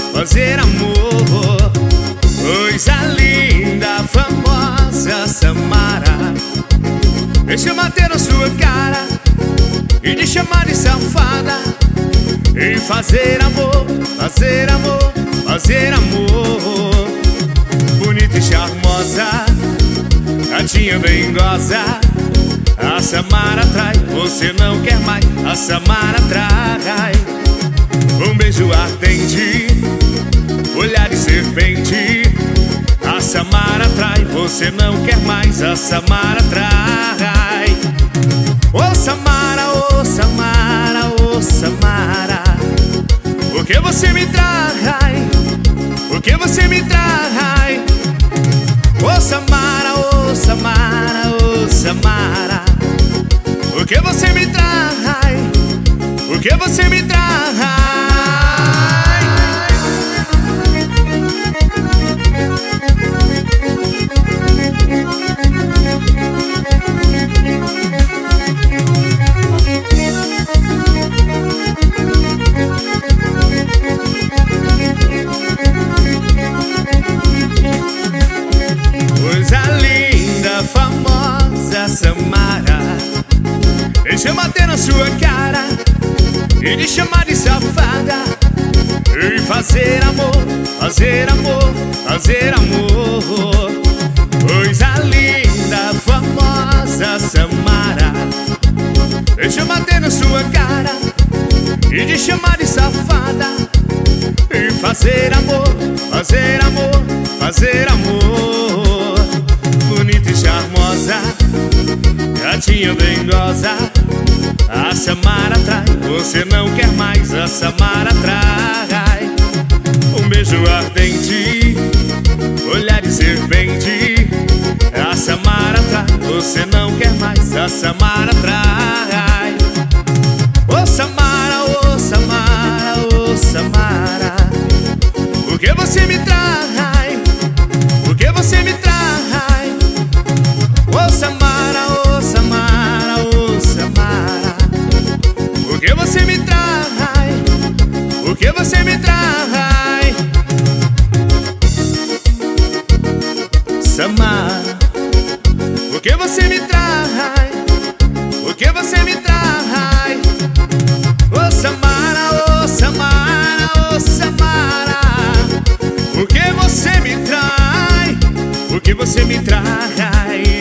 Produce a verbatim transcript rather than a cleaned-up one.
fazer amor. Coisa linda, famosa Samara, deixa eu bater na sua cara e te chamar de safada. E fazer amor, fazer amor, fazer amor. Bonita e charmosa, gatinha bem goza. A Samara trai, você não quer mais. A Samara trai. Um beijo ardente, olhar de serpente. A Samara trai, você não quer mais. A Samara trai. Ô Samara, ô Samara, ô Samara, por que você me trai? Por que você me trai? Ô Samara, ô Samara, ô Samara, por que você me trai? Por que você me trai? Coisa linda, famosa Samara, deixa eu bater na sua cara e te chamar de safada. E fazer amor, fazer amor, fazer amor. Coisa linda, famosa Samara, deixa eu bater na sua cara e te chamar de safada. E fazer amor, fazer amor, fazer amor. Bonita e charmosa, gatinha bem goza. A Samara trai, você não quer mais. A Samara trai. Um beijo ardente, olhar de serpente. A Samara trai, você não quer mais. A Samara trai. Ô Samara, ô Samara, ô Samara, por que você me trai? Por que você me trai? Ô Samara, ô Samara, ô Samara, por que você me trai? Por que você me trai? Samara, por que você me trai? Por que você me trai? Ô Samara, ô Samara, ô Samara, por que você me trai? Por que você me trai?